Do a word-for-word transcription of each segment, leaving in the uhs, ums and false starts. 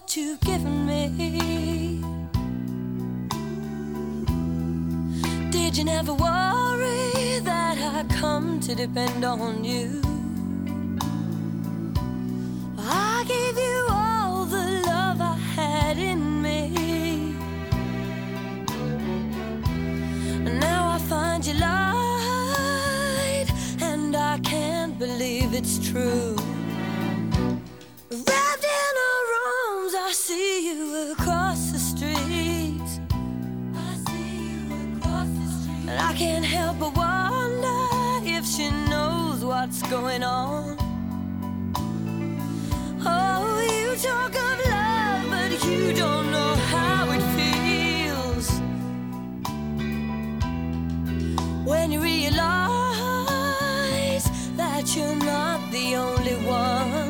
what you've given me. Did you never worry that I'd come to depend on you? I gave you all the love I had in me, and now I find you lied, and I can't believe it's true. Wrapped in her arms, I see you across the street. I see you across the street, and I can't help but wonder if she knows what's going on. Oh, you talk of love, but you don't know how it feels when you realize that you're not the only one.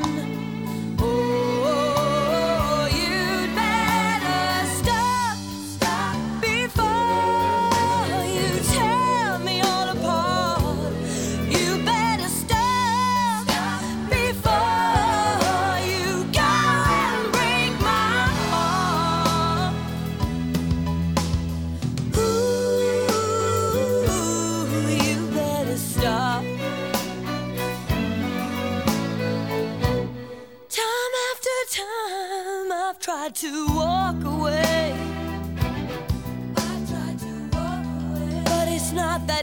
Oh, you'd better stop, stop before you tear me all apart. You better stop, stop before you go and break my heart. Ooh, you better stop. Time after time I've tried to walk away, I've tried to walk away, but it's not that